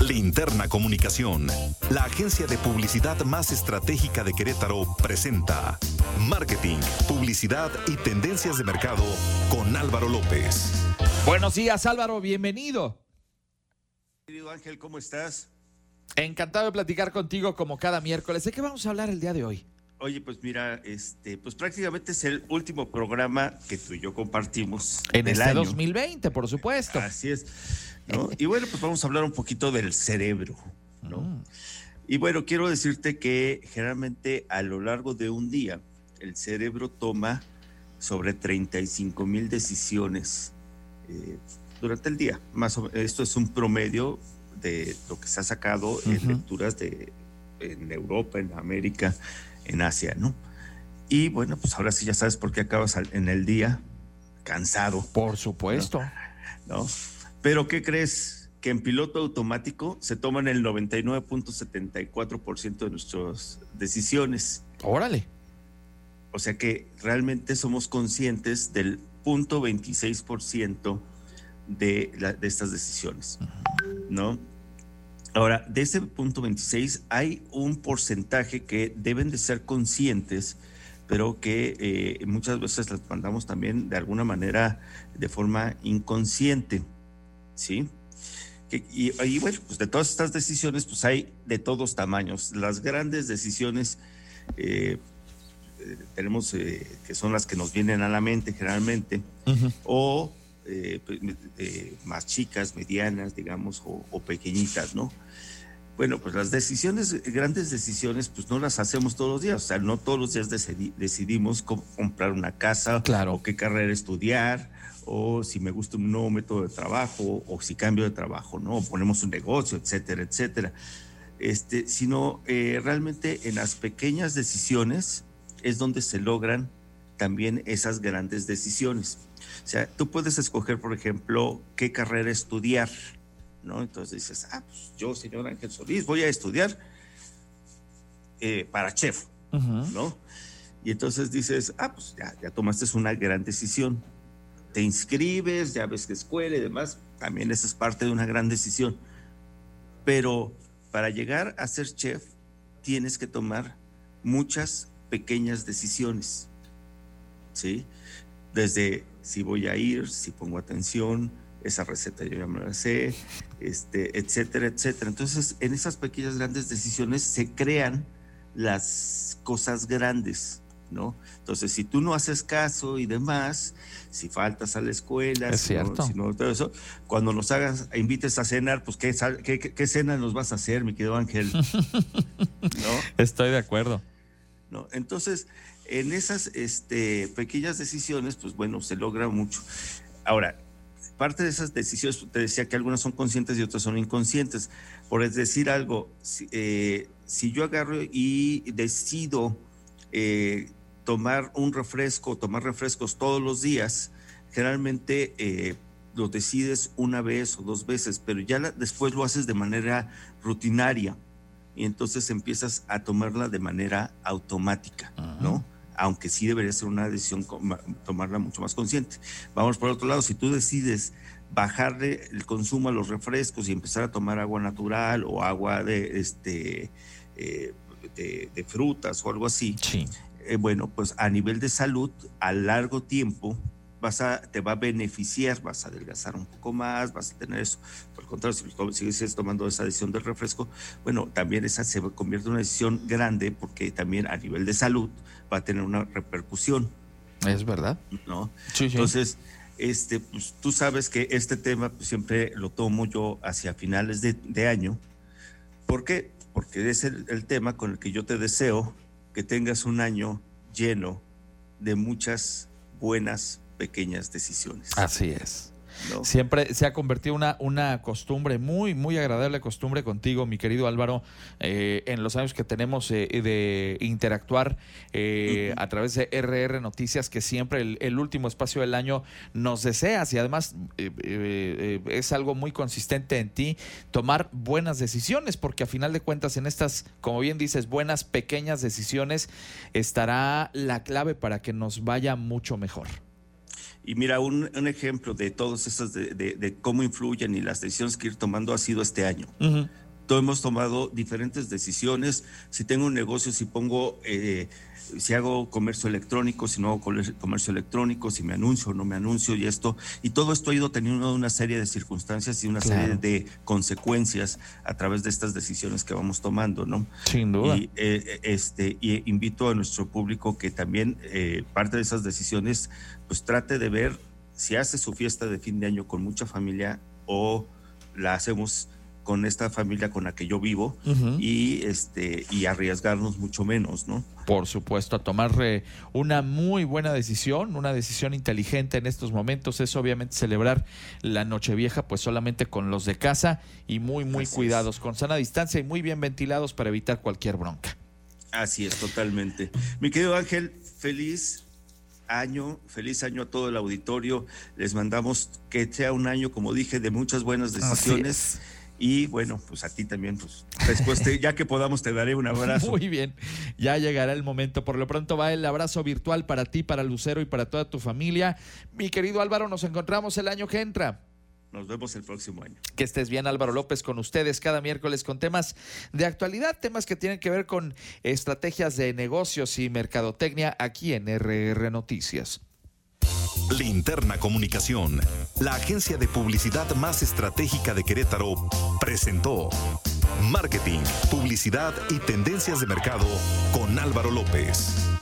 Linterna Comunicación, la agencia de publicidad más estratégica de Querétaro, presenta Marketing, Publicidad y Tendencias de Mercado con Álvaro López. Buenos días, Álvaro, bienvenido. Querido Ángel, ¿cómo estás? Encantado de platicar contigo como cada miércoles. ¿De qué vamos a hablar el día de hoy? Oye, pues mira, pues prácticamente es el último programa que tú y yo compartimos En del este año. 2020, por supuesto. Así es, ¿no? Y bueno, pues vamos a hablar un poquito del cerebro, ¿no? Y bueno, quiero decirte que generalmente a lo largo de un día, el cerebro toma sobre 35,000 decisiones durante el día. Esto es un promedio de lo que se ha sacado en lecturas en Europa, en América, en Asia, ¿no? Y bueno, pues ahora sí ya sabes por qué acabas en el día cansado. Por supuesto. ¿No? Pero ¿qué crees? Que en piloto automático se toman el 99.74% de nuestras decisiones. Órale. O sea que realmente somos conscientes del 0.26% de estas decisiones, ¿no? Ahora, de ese 0.26 hay un porcentaje que deben de ser conscientes, pero que muchas veces las mandamos también de alguna manera de forma inconsciente, ¿sí? Y bueno, pues de todas estas decisiones, pues hay de todos tamaños. Las grandes decisiones tenemos que son las que nos vienen a la mente generalmente, o más chicas, medianas, digamos, o pequeñitas, ¿no? Bueno, pues las grandes decisiones, pues no las hacemos todos los días. O sea, no todos los días decidimos comprar una casa, claro, o qué carrera estudiar, o si me gusta un nuevo método de trabajo, o si cambio de trabajo, ¿no? O ponemos un negocio, etcétera, etcétera. Sino realmente en las pequeñas decisiones es donde se logran también esas grandes decisiones. O sea, tú puedes escoger, por ejemplo, qué carrera estudiar, ¿no? Entonces dices, pues yo, señor Ángel Solís, voy a estudiar para chef, ¿no? Y entonces dices, pues ya tomaste una gran decisión. Te inscribes, ya ves qué escuela y demás, también esa es parte de una gran decisión. Pero para llegar a ser chef, tienes que tomar muchas pequeñas decisiones, ¿sí? Desde si voy a ir, si pongo atención, esa receta yo ya me la sé, etcétera, etcétera. Entonces, en esas pequeñas grandes decisiones se crean las cosas grandes, ¿no? Entonces, si tú no haces caso y demás, si faltas a la escuela, es cierto. Si no, todo eso, cuando nos invites a cenar, pues ¿qué cena nos vas a hacer, mi querido Ángel? ¿No? Estoy de acuerdo. ¿No? Entonces, en esas pequeñas decisiones, pues bueno, se logra mucho. Ahora, parte de esas decisiones, te decía que algunas son conscientes y otras son inconscientes. Por decir algo, si yo agarro y decido tomar refrescos todos los días, generalmente lo decides una vez o dos veces, pero ya después lo haces de manera rutinaria y entonces empiezas a tomarla de manera automática, ¿no? Aunque sí debería ser una decisión tomarla mucho más consciente. Vamos por otro lado, si tú decides bajarle el consumo a los refrescos y empezar a tomar agua natural o agua de frutas o algo así, sí. Bueno, pues a nivel de salud, a largo tiempo te va a beneficiar, vas a adelgazar un poco más, vas a tener eso. Por el contrario, si sigues tomando esa decisión del refresco, bueno, también esa se convierte en una decisión grande porque también a nivel de salud va a tener una repercusión. Es verdad, ¿no? Sí. Entonces, pues tú sabes que este tema pues, siempre lo tomo yo hacia finales de año. ¿Por qué? Porque es el tema con el que yo te deseo que tengas un año lleno de muchas buenas pequeñas decisiones. Así es. ¿No? Siempre se ha convertido una costumbre, muy, muy agradable costumbre contigo, mi querido Álvaro, en los años que tenemos de interactuar a través de RR Noticias, que siempre el último espacio del año nos deseas y además es algo muy consistente en ti, tomar buenas decisiones, porque a final de cuentas en estas, como bien dices, buenas pequeñas decisiones estará la clave para que nos vaya mucho mejor. Y mira, un ejemplo de todos estos, de cómo influyen y las decisiones que ir tomando ha sido este año. Ujú. Todos hemos tomado diferentes decisiones. Si tengo un negocio, si hago comercio electrónico, si no hago comercio electrónico, si me anuncio o no me anuncio y todo esto ha ido teniendo una serie de circunstancias y una serie de consecuencias a través de estas decisiones que vamos tomando, ¿no? Sin duda. Y invito a nuestro público que también parte de esas decisiones, pues trate de ver si hace su fiesta de fin de año con mucha familia o la hacemos con esta familia con la que yo vivo, uh-huh, y arriesgarnos mucho menos, ¿no? Por supuesto, a tomar una muy buena decisión, una decisión inteligente en estos momentos es obviamente celebrar la Nochevieja pues solamente con los de casa y muy Así cuidados, es. con sana distancia y muy bien ventilados para evitar cualquier bronca. Así es, totalmente. Mi querido Ángel, feliz año a todo el auditorio. Les mandamos que sea un año, como dije, de muchas buenas decisiones. Y bueno, pues a ti también, pues después, ya que podamos, te daré un abrazo. Muy bien, ya llegará el momento. Por lo pronto va el abrazo virtual para ti, para Lucero y para toda tu familia. Mi querido Álvaro, nos encontramos el año que entra. Nos vemos el próximo año. Que estés bien, Álvaro López, con ustedes cada miércoles con temas de actualidad, temas que tienen que ver con estrategias de negocios y mercadotecnia aquí en RR Noticias. Linterna Comunicación, la agencia de publicidad más estratégica de Querétaro, presentó Marketing, Publicidad y Tendencias de Mercado con Álvaro López.